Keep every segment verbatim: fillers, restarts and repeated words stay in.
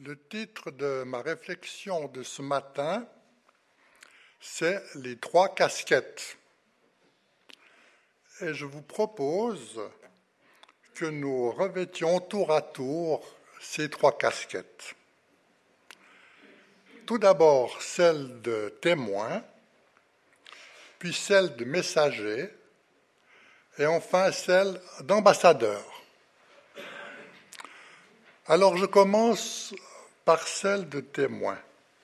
Le titre de ma réflexion de ce matin, c'est « Les trois casquettes ». Et je vous propose que nous revêtions tour à tour ces trois casquettes. Tout d'abord, celle de témoin, puis celle de messager, et enfin celle d'ambassadeur. Alors je commence par celle de témoin.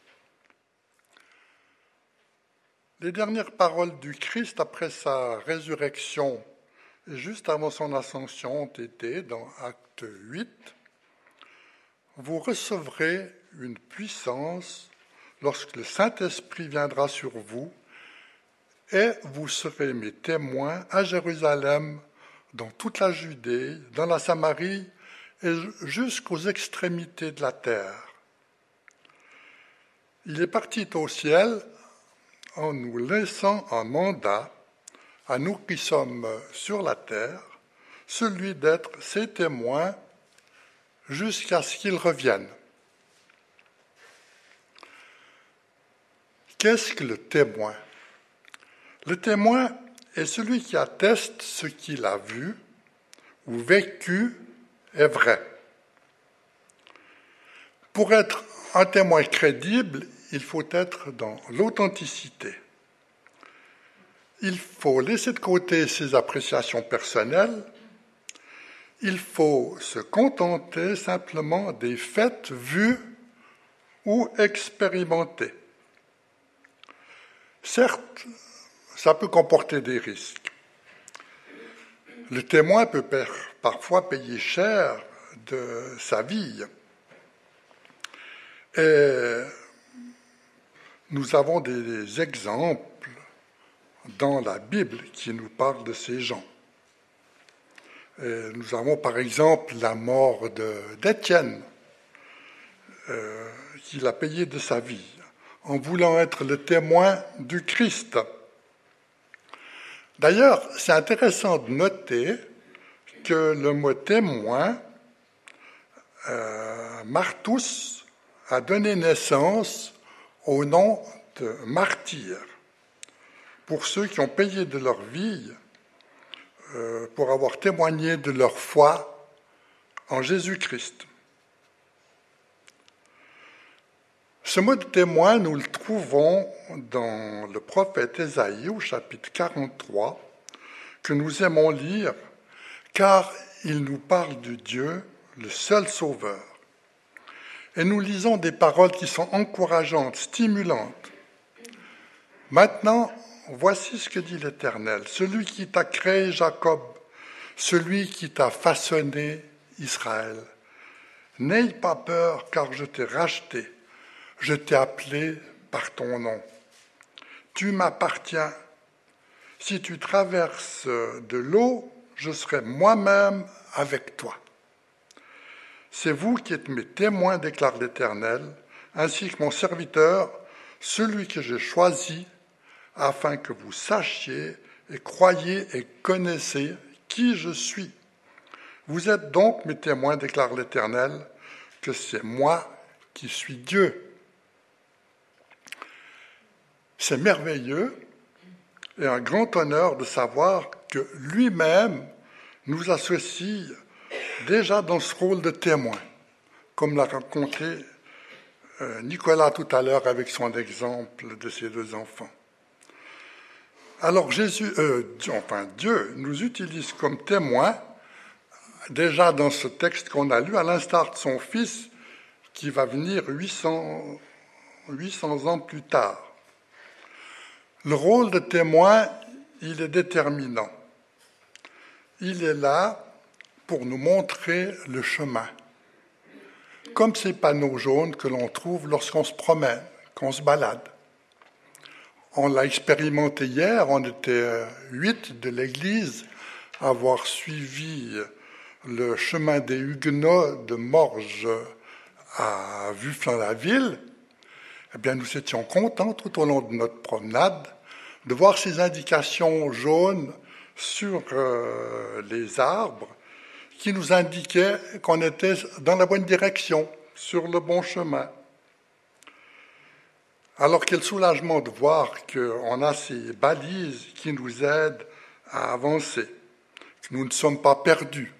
Les dernières paroles du Christ après sa résurrection et juste avant son ascension ont été, dans Acte huit, « Vous recevrez une puissance lorsque le Saint-Esprit viendra sur vous, et vous serez mes témoins à Jérusalem, dans toute la Judée, dans la Samarie et jusqu'aux extrémités de la terre. » Il est parti au ciel en nous laissant un mandat, à nous qui sommes sur la terre, celui d'être ses témoins jusqu'à ce qu'il revienne. Qu'est-ce que le témoin ? Le témoin est celui qui atteste ce qu'il a vu ou vécu est vrai. Pour être un témoin crédible, il faut être dans l'authenticité. Il faut laisser de côté ses appréciations personnelles. Il faut se contenter simplement des faits vus ou expérimentés. Certes, ça peut comporter des risques. Le témoin peut parfois payer cher de sa vie. Et nous avons des exemples dans la Bible qui nous parlent de ces gens. Et nous avons par exemple la mort de, d'Étienne, euh, qu'il a payé de sa vie, en voulant être le témoin du Christ. D'ailleurs, c'est intéressant de noter que le mot témoin, euh, Martus, a donné naissance au nom de martyr, pour ceux qui ont payé de leur vie euh, pour avoir témoigné de leur foi en Jésus-Christ. Ce mot de témoin, nous le trouvons dans le prophète Ésaïe au chapitre quarante-trois, que nous aimons lire, car il nous parle de Dieu, le seul Sauveur. Et nous lisons des paroles qui sont encourageantes, stimulantes. Maintenant, voici ce que dit l'Éternel, celui qui t'a créé Jacob, celui qui t'a façonné Israël. N'aie pas peur, car je t'ai racheté, je t'ai appelé par ton nom. Tu m'appartiens. Si tu traverses de l'eau, je serai moi-même avec toi. C'est vous qui êtes mes témoins, déclare l'Éternel, ainsi que mon serviteur, celui que j'ai choisi, afin que vous sachiez et croyiez et connaissez qui je suis. Vous êtes donc mes témoins, déclare l'Éternel, que c'est moi qui suis Dieu. C'est merveilleux et un grand honneur de savoir que lui-même nous associe déjà dans ce rôle de témoin, comme l'a raconté Nicolas tout à l'heure avec son exemple de ses deux enfants. Alors Jésus, euh, enfin Dieu nous utilise comme témoin déjà dans ce texte qu'on a lu, à l'instar de son Fils qui va venir huit cents ans plus tard. Le rôle de témoin, il est déterminant. Il est là pour nous montrer le chemin. Comme ces panneaux jaunes que l'on trouve lorsqu'on se promène, qu'on se balade. On l'a expérimenté hier, on était huit de l'Église à avoir suivi le chemin des Huguenots de Morges à Vufflin-la-Ville. Eh bien, nous étions contents tout au long de notre promenade de voir ces indications jaunes sur euh, les arbres qui nous indiquaient qu'on était dans la bonne direction. sur le bon chemin. Alors quel soulagement de voir qu'on a ces balises qui nous aident à avancer, que nous ne sommes pas perdus.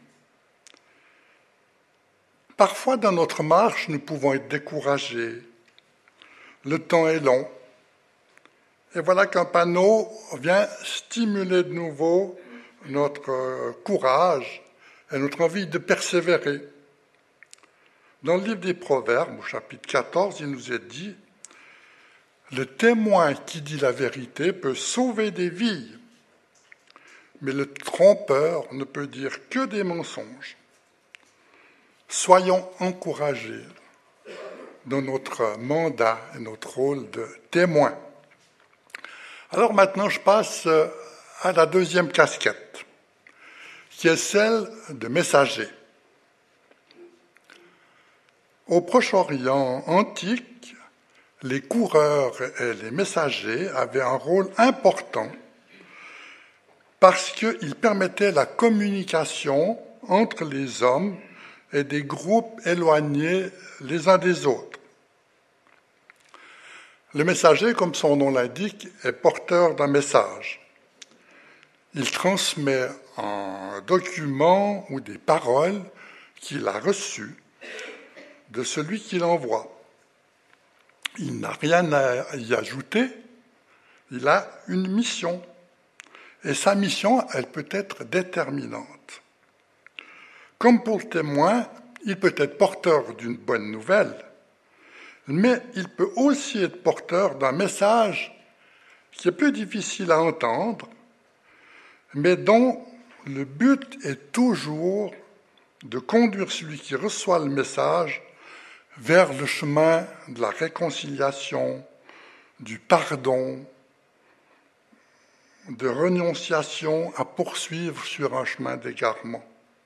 Parfois dans notre marche, nous pouvons être découragés. Le temps est long. Et voilà qu'un panneau vient stimuler de nouveau notre courage et notre envie de persévérer. Dans le livre des Proverbes, au chapitre quatorze, il nous est dit « Le témoin qui dit la vérité peut sauver des vies, mais le trompeur ne peut dire que des mensonges. » Soyons encouragés dans notre mandat et notre rôle de témoin. Alors maintenant, je passe à la deuxième casquette, qui est celle de messager. Au Proche-Orient antique, les coureurs et les messagers avaient un rôle important parce qu'ils permettaient la communication entre les hommes et des groupes éloignés les uns des autres. Le messager, comme son nom l'indique, est porteur d'un message. Il transmet un document ou des paroles qu'il a reçues de celui qui l'envoie. Il n'a rien à y ajouter, il a une mission. Et sa mission, elle peut être déterminante. Comme pour le témoin, il peut être porteur d'une bonne nouvelle, mais il peut aussi être porteur d'un message qui est plus difficile à entendre, mais dont le but est toujours de conduire celui qui reçoit le message vers le chemin de la réconciliation, du pardon, de renonciation à poursuivre sur un chemin d'égarement.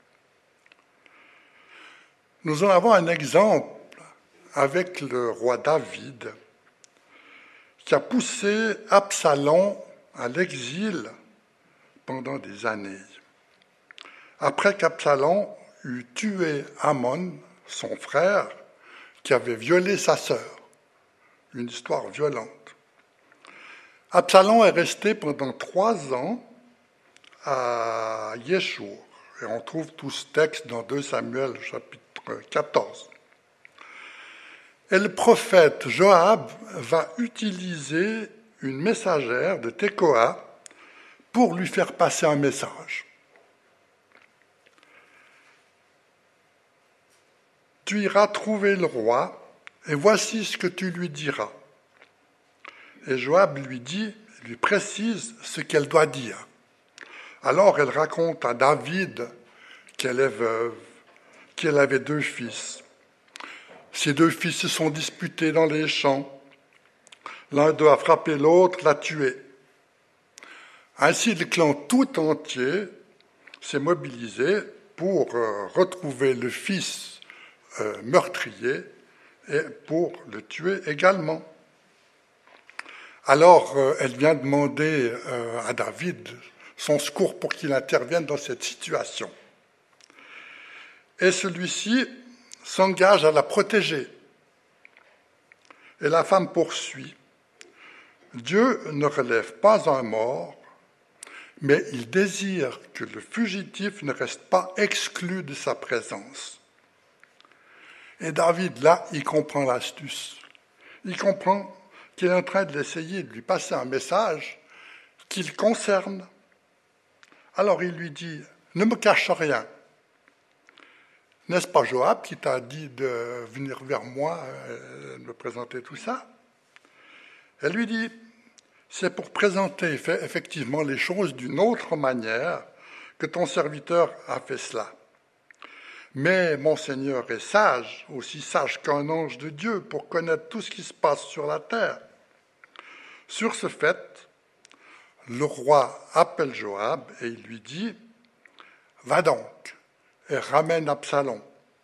Nous en avons un exemple avec le roi David, qui a poussé Absalom à l'exil pendant des années. Après qu'Absalom eut tué Amnon, son frère, qui avait violé sa sœur. Une histoire violente. Absalom est resté pendant trois ans à Yeshur. Et on trouve tout ce texte dans deux Samuel, chapitre quatorze. Et le prophète Joab va utiliser une messagère de Tekoa pour lui faire passer un message. Tu iras trouver le roi, et voici ce que tu lui diras. Et Joab lui dit, lui précise ce qu'elle doit dire. Alors elle raconte à David qu'elle est veuve, qu'elle avait deux fils. Ces deux fils se sont disputés dans les champs. L'un d'eux a frappé l'autre, l'a tué. Ainsi, le clan tout entier s'est mobilisé pour euh, retrouver le fils euh, meurtrier et pour le tuer également. Alors, euh, elle vient demander euh, à David son secours pour qu'il intervienne dans cette situation. Et celui-ci s'engage à la protéger. Et la femme poursuit. Dieu ne relève pas un mort, mais il désire que le fugitif ne reste pas exclu de sa présence. Et David, là, il comprend l'astuce. Il comprend qu'il est en train de l'essayer de lui passer un message qui le concerne. Alors il lui dit, ne me cache rien. N'est-ce pas Joab qui t'a dit de venir vers moi, de me présenter tout ça? Elle lui dit, c'est pour présenter effectivement les choses d'une autre manière que ton serviteur a fait cela. Mais mon Seigneur est sage, aussi sage qu'un ange de Dieu, pour connaître tout ce qui se passe sur la terre. Sur ce fait, le roi appelle Joab et il lui dit, va donc et ramène Absalom.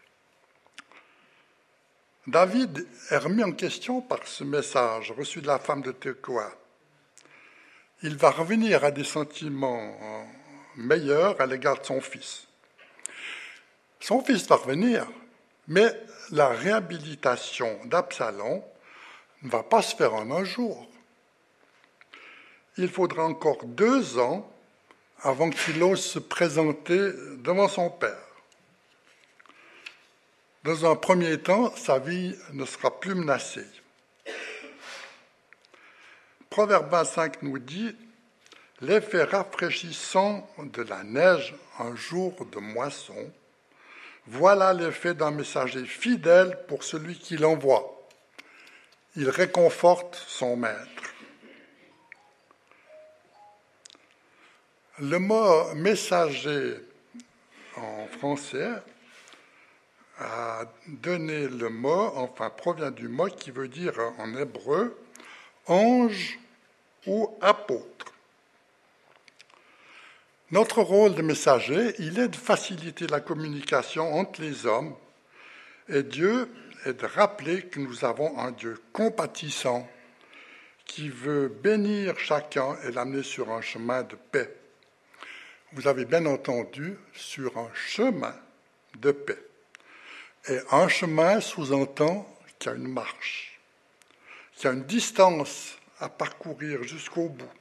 David est remis en question par ce message reçu de la femme de Tekoa. Il va revenir à des sentiments meilleurs à l'égard de son fils. Son fils va revenir, Mais la réhabilitation d'Absalom ne va pas se faire en un jour. Il faudra encore deux ans avant qu'il ose se présenter devant son père. Dans un premier temps, sa vie ne sera plus menacée. Proverbe vingt-cinq nous dit « L'effet rafraîchissant de la neige un jour de moisson, voilà l'effet d'un messager fidèle pour celui qui l'envoie. Il réconforte son maître. » Le mot « messager » en français a donné le mot, enfin provient du mot qui veut dire en hébreu « ange » ou « apôtre ». Notre rôle de messager, il est de faciliter la communication entre les hommes et Dieu est de rappeler que nous avons un Dieu compatissant qui veut bénir chacun et l'amener sur un chemin de paix. Vous avez bien entendu, sur un chemin de paix. Et un chemin sous-entend qu'il y a une marche, qu'il y a une distance à parcourir jusqu'au bout.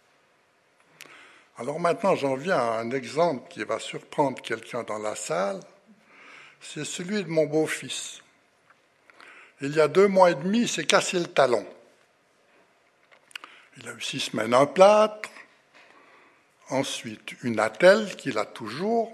Alors maintenant, j'en viens à un exemple qui va surprendre quelqu'un dans la salle. C'est celui de mon beau-fils. Il y a deux mois et demi, il s'est cassé le talon. Il a eu six semaines un plâtre, ensuite une attelle qu'il a toujours.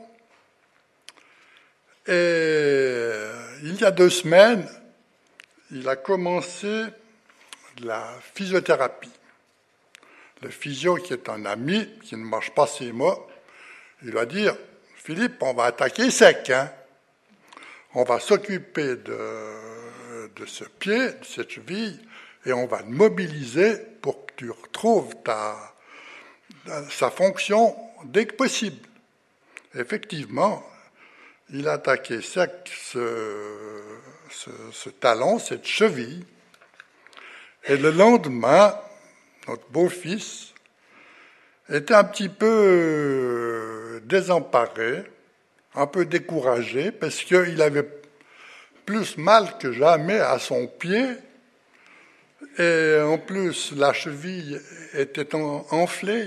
Et il y a deux semaines, il a commencé la physiothérapie. Le physio, qui est un ami, qui ne mange pas ses mots, il va dire « Philippe, on va attaquer sec, hein. On va s'occuper de, de ce pied, de cette cheville, et on va le mobiliser pour que tu retrouves ta, sa fonction dès que possible. » Effectivement, il a attaqué sec ce, ce, ce talon, cette cheville, et le lendemain, notre beau-fils était un petit peu désemparé, un peu découragé, parce qu'il avait plus mal que jamais à son pied, et en plus la cheville était enflée.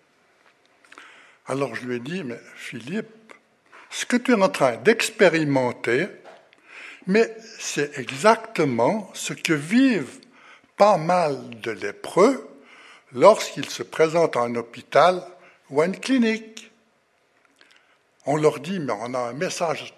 Alors je lui ai dit, mais Philippe, ce que tu es en train d'expérimenter, mais c'est exactement ce que vivent pas mal de lépreux lorsqu'ils se présentent à un hôpital ou à une clinique. On leur dit, mais on a un message,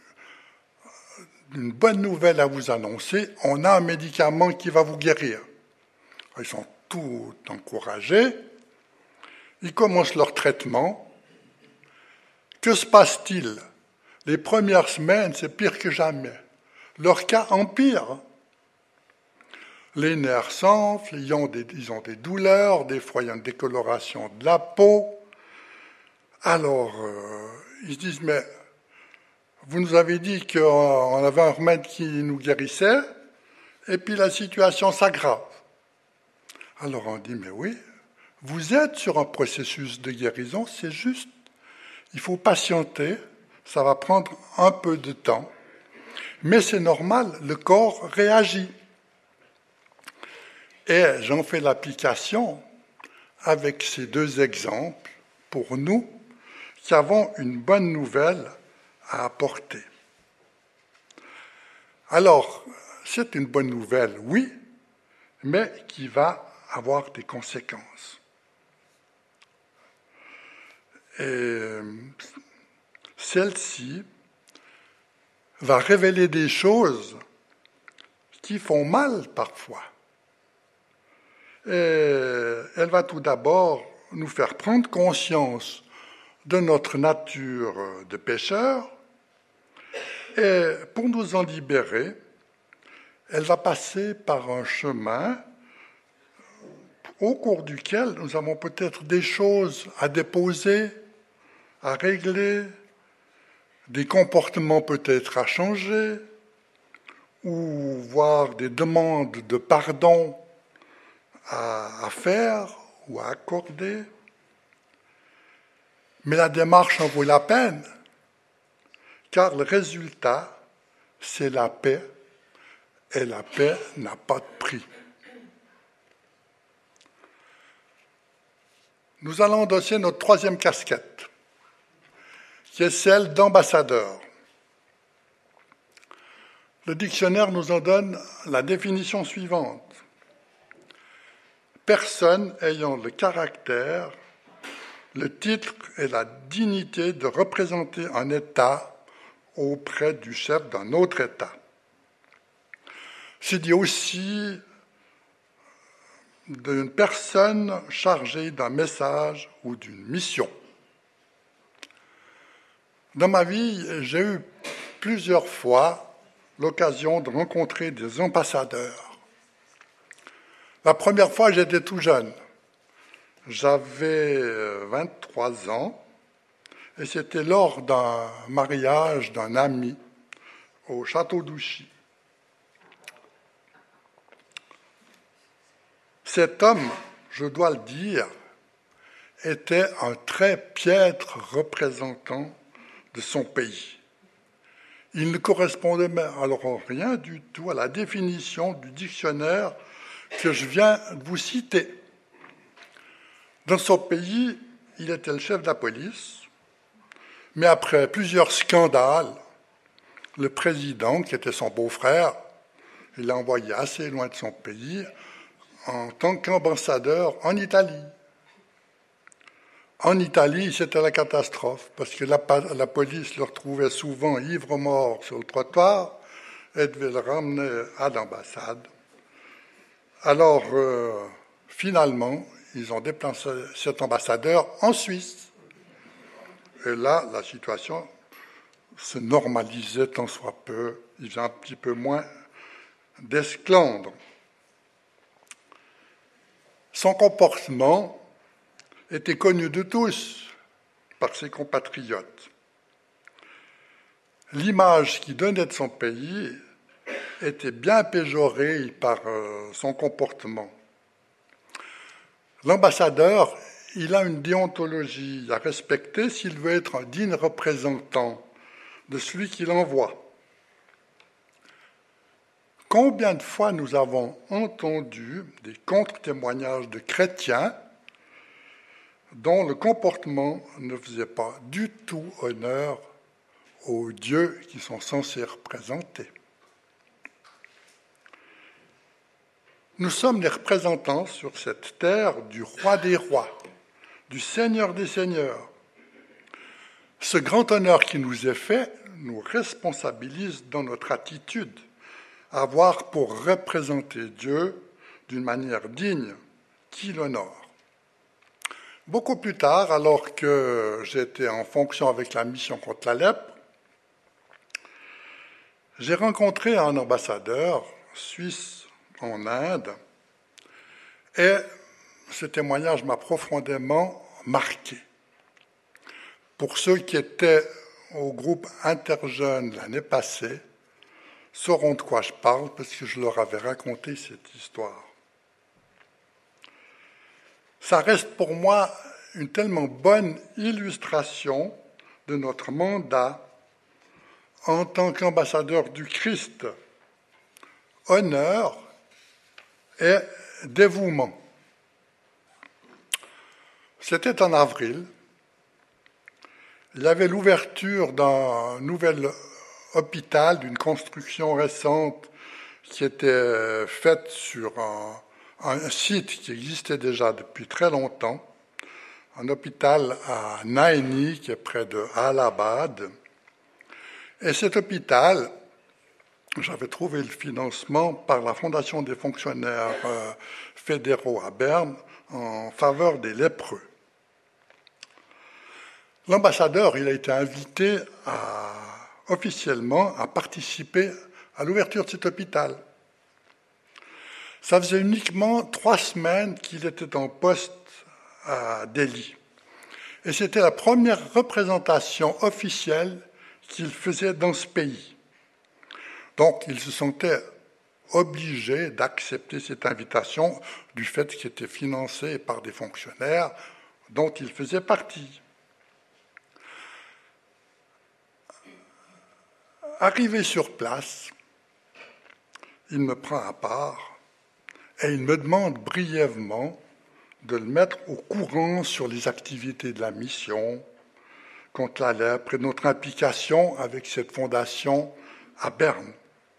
une bonne nouvelle à vous annoncer, on a un médicament qui va vous guérir. Ils sont tout encouragés, ils commencent leur traitement. Que se passe-t-il? Les premières semaines, c'est pire que jamais. Leur cas empire. Les nerfs s'enflent, ils ont, des, ils ont des douleurs, des fois il y a une décoloration de la peau. Alors, euh, ils se disent, mais vous nous avez dit qu'on avait un remède qui nous guérissait, et puis la situation s'aggrave. Alors on dit, mais oui, vous êtes sur un processus de guérison, c'est juste, il faut patienter, ça va prendre un peu de temps, mais c'est normal, le corps réagit. Et j'en fais l'application avec ces deux exemples pour nous qui avons une bonne nouvelle à apporter. Alors, c'est une bonne nouvelle, oui, mais qui va avoir des conséquences. Et celle-ci va révéler des choses qui font mal parfois. Et elle va tout d'abord nous faire prendre conscience de notre nature de pécheur, et pour nous en libérer, elle va passer par un chemin au cours duquel nous avons peut-être des choses à déposer, à régler, des comportements peut-être à changer, ou voire des demandes de pardon à, à faire ou à accorder. Mais la démarche en vaut la peine, car le résultat c'est la paix, et la paix n'a pas de prix. Nous allons endosser notre troisième casquette, qui est celle d'ambassadeur. Le dictionnaire nous en donne la définition suivante. Personne ayant le caractère, le titre et la dignité de représenter un État auprès du chef d'un autre État. C'est dit aussi d'une personne chargée d'un message ou d'une mission. Dans ma vie, j'ai eu plusieurs fois l'occasion de rencontrer des ambassadeurs. La première fois, j'étais tout jeune. J'avais vingt-trois ans et c'était lors d'un mariage d'un ami au château d'Ouchy. Cet homme, je dois le dire, était un très piètre représentant de son pays. Il ne correspondait alors en rien du tout à la définition du dictionnaire que je viens de vous citer. Dans son pays, il était le chef de la police, mais après plusieurs scandales, le président, qui était son beau-frère, il l'a envoyé assez loin de son pays en tant qu'ambassadeur en Italie. En Italie, c'était la catastrophe, parce que la, la police le retrouvait souvent ivre-mort sur le trottoir et devait le ramener à l'ambassade. Alors, euh, finalement, ils ont déplacé cet ambassadeur en Suisse. Et là, la situation se normalisait tant soit peu. Il faisait un petit peu moins d'esclandre. Son comportement était connu de tous par ses compatriotes. L'image qu'il donnait de son pays était bien péjorée par euh, son comportement. L'ambassadeur, il a une déontologie à respecter s'il veut être un digne représentant de celui qu'il envoie. Combien de fois nous avons entendu des contre-témoignages de chrétiens dont le comportement ne faisait pas du tout honneur aux dieux qui sont censés représenter. Nous sommes les représentants sur cette terre du roi des rois, du seigneur des seigneurs. Ce grand honneur qui nous est fait nous responsabilise dans notre attitude à avoir pour représenter Dieu d'une manière digne qui l'honore. Beaucoup plus tard, alors que j'étais en fonction avec la mission contre la lèpre, j'ai rencontré un ambassadeur suisse en Inde et ce témoignage m'a profondément marqué. Pour ceux qui étaient au groupe Interjeunes l'année passée, sauront de quoi je parle parce que je leur avais raconté cette histoire. Ça reste pour moi une tellement bonne illustration de notre mandat en tant qu'ambassadeur du Christ. Honneur et dévouement. C'était en avril. Il y avait l'ouverture d'un nouvel hôpital, d'une construction récente qui était faite sur un, un site qui existait déjà depuis très longtemps, un hôpital à Naini, qui est près de Allahabad. Et cet hôpital, j'avais trouvé le financement par la Fondation des fonctionnaires euh, fédéraux à Berne en faveur des lépreux. L'ambassadeur, il a été invité à, officiellement à participer à l'ouverture de cet hôpital. Ça faisait uniquement trois semaines qu'il était en poste à Delhi. Et c'était la première représentation officielle qu'il faisait dans ce pays. Donc, il se sentait obligé d'accepter cette invitation du fait qu'il était financé par des fonctionnaires dont il faisait partie. Arrivé sur place, il me prend à part et il me demande brièvement de le mettre au courant sur les activités de la mission contre la lèpre et notre implication avec cette fondation à Berne.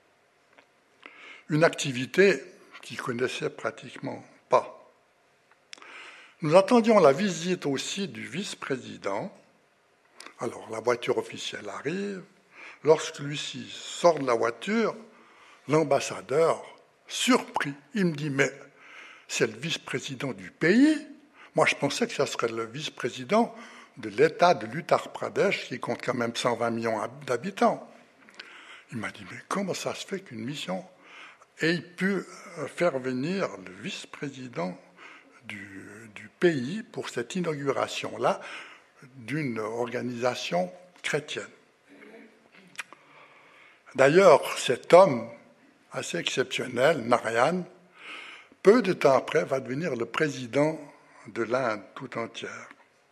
Une activité qu'il ne connaissait pratiquement pas. Nous attendions la visite aussi du vice-président. Alors la voiture officielle arrive. Lorsque celui-ci sort de la voiture, l'ambassadeur, surpris, il me dit « Mais c'est le vice-président du pays ?» Moi, je pensais que ça serait le vice-président de l'État de l'Uttar Pradesh, qui compte quand même cent vingt millions d'habitants. Il m'a dit « Mais comment ça se fait qu'une mission ait pu faire venir le vice-président du, du pays pour cette inauguration-là d'une organisation chrétienne ?» D'ailleurs, cet homme assez exceptionnel, Narayan, peu de temps après, va devenir le président de l'Inde tout entière.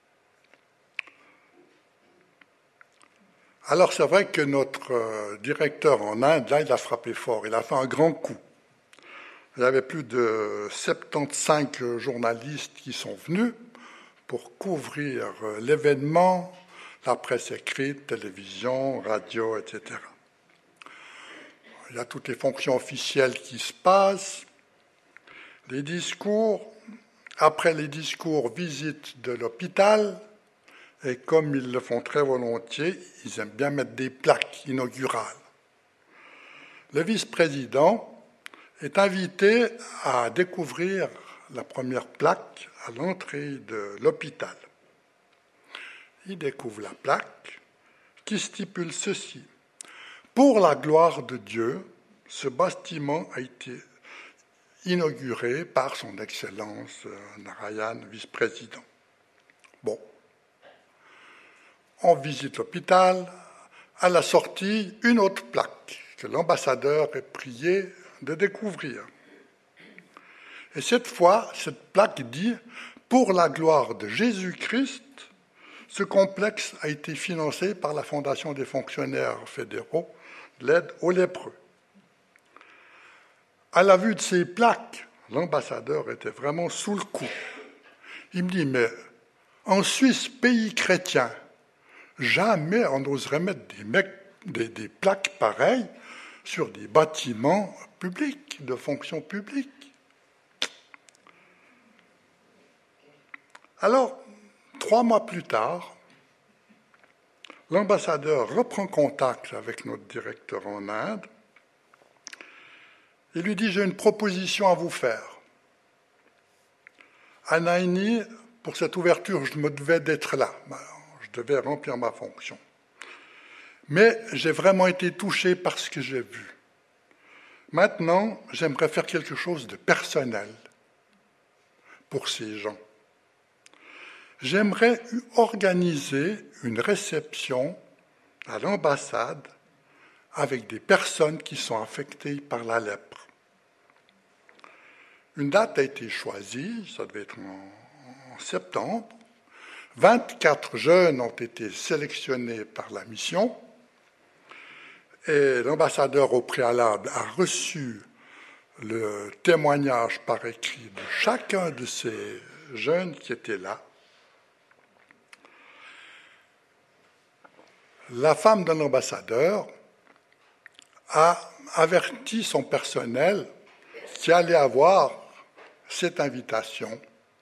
Alors c'est vrai que notre directeur en Inde, là, il a frappé fort, il a fait un grand coup. Il y avait plus de soixante-quinze journalistes qui sont venus pour couvrir l'événement, la presse écrite, télévision, radio, et cetera. Il y a toutes les fonctions officielles qui se passent, les discours, après les discours, visite de l'hôpital, et comme ils le font très volontiers, ils aiment bien mettre des plaques inaugurales. Le vice-président est invité à découvrir la première plaque à l'entrée de l'hôpital. Il découvre la plaque qui stipule ceci. Pour la gloire de Dieu, ce bâtiment a été inauguré par son Excellence Narayan, vice-président. Bon. On visite l'hôpital. À la sortie, une autre plaque que l'ambassadeur est prié de découvrir. Et cette fois, cette plaque dit « Pour la gloire de Jésus-Christ, ce complexe a été financé par la Fondation des fonctionnaires fédéraux de l'aide aux lépreux. » À la vue de ces plaques, l'ambassadeur était vraiment sous le coup. Il me dit « Mais en Suisse, pays chrétien, jamais on n'oserait mettre des, mecs, des, des plaques pareilles sur des bâtiments publics, de fonction publique. » Alors, trois mois plus tard, l'ambassadeur reprend contact avec notre directeur en Inde et lui dit « J'ai une proposition à vous faire. À Naini, pour cette ouverture, je me devais d'être là. Je devais remplir ma fonction. Mais j'ai vraiment été touché par ce que j'ai vu. Maintenant, j'aimerais faire quelque chose de personnel pour ces gens. J'aimerais organiser une réception à l'ambassade avec des personnes qui sont affectées par la lèpre. Une date a été choisie, ça devait être en, en septembre. vingt-quatre jeunes ont été sélectionnés par la mission et l'ambassadeur au préalable a reçu le témoignage par écrit de chacun de ces jeunes qui étaient là. La femme de l'ambassadeur a averti son personnel qui allait avoir cette invitation.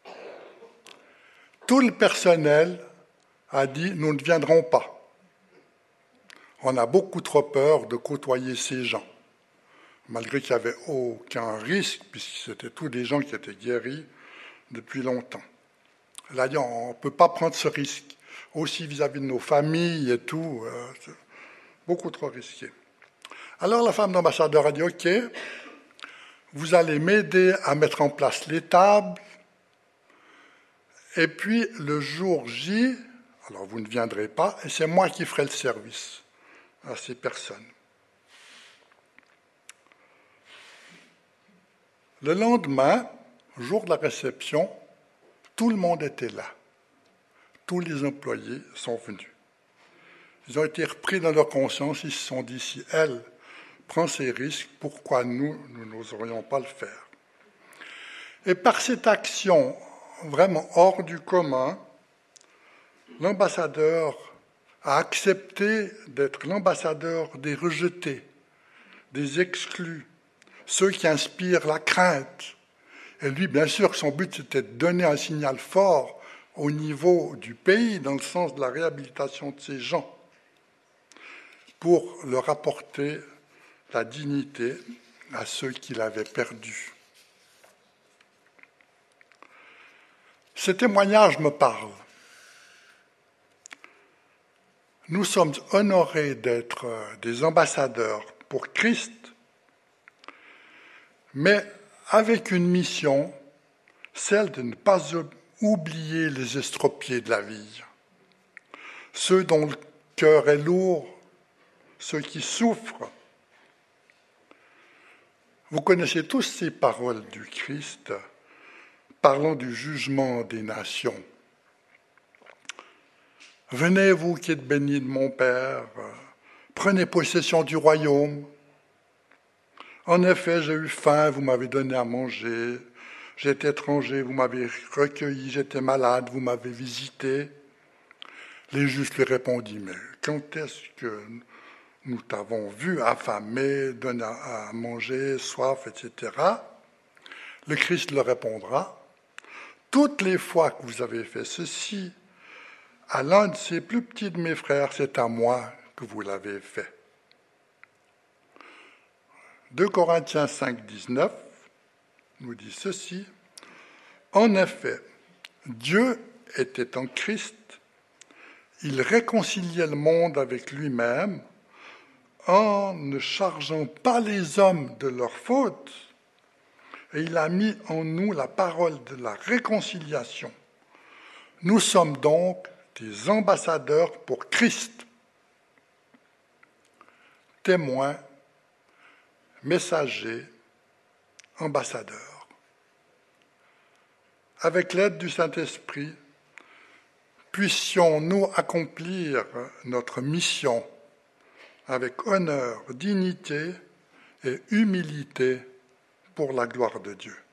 Tout le personnel a dit « Nous ne viendrons pas. On a beaucoup trop peur de côtoyer ces gens. » Malgré qu'il n'y avait aucun risque, puisque c'était tous des gens qui étaient guéris depuis longtemps. Elle a dit « On ne peut pas prendre ce risque. » Aussi vis-à-vis de nos familles et tout, euh, c'est beaucoup trop risqué. Alors la femme d'ambassadeur a dit « Ok, vous allez m'aider à mettre en place les tables, et puis le jour J, alors vous ne viendrez pas, et c'est moi qui ferai le service à ces personnes. » Le lendemain, jour de la réception, tout le monde était là. Tous les employés sont venus. Ils ont été repris dans leur conscience, ils se sont dit, si elle prend ces risques, pourquoi nous, nous n'oserions pas le faire? Et par cette action vraiment hors du commun, l'ambassadeur a accepté d'être l'ambassadeur des rejetés, des exclus, ceux qui inspirent la crainte. Et lui, bien sûr, son but, c'était de donner un signal fort au niveau du pays, dans le sens de la réhabilitation de ces gens, pour leur apporter la dignité à ceux qui l'avaient perdue. Ces témoignages me parlent. Nous sommes honorés d'être des ambassadeurs pour Christ, mais avec une mission, celle de ne pas oublier les estropiés de la vie, ceux dont le cœur est lourd, ceux qui souffrent. Vous connaissez tous ces paroles du Christ parlant du jugement des nations. Venez, vous qui êtes bénis de mon Père, prenez possession du royaume. En effet, j'ai eu faim, vous m'avez donné à manger. J'étais étranger, vous m'avez recueilli. J'étais malade, vous m'avez visité. Les justes lui répondirent, mais quand est-ce que nous t'avons vu affamé, donné à manger, soif, et cetera. Le Christ leur répondra, toutes les fois que vous avez fait ceci, à l'un de ces plus petits de mes frères, c'est à moi que vous l'avez fait. deux Corinthiens cinq, dix-neuf nous dit ceci. En effet, Dieu était en Christ, il réconciliait le monde avec lui-même en ne chargeant pas les hommes de leurs fautes, et il a mis en nous la parole de la réconciliation. Nous sommes donc des ambassadeurs pour Christ, témoins, messagers, ambassadeurs. Avec l'aide du Saint-Esprit, puissions-nous accomplir notre mission avec honneur, dignité et humilité pour la gloire de Dieu.